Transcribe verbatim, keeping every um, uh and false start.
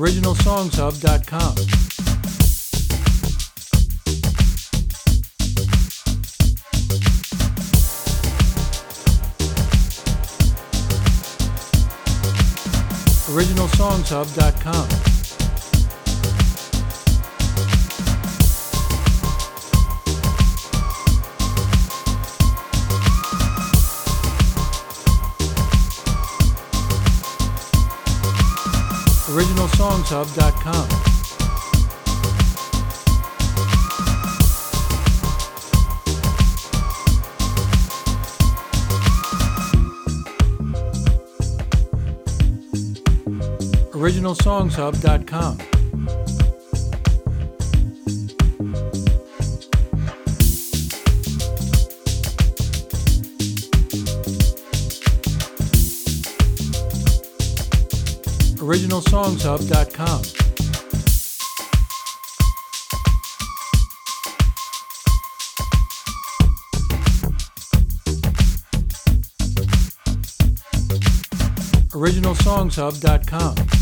original songs hub dot com. original songs hub dot com. original songs hub dot com. original songs hub dot com. original songs hub dot com. original songs hub dot com.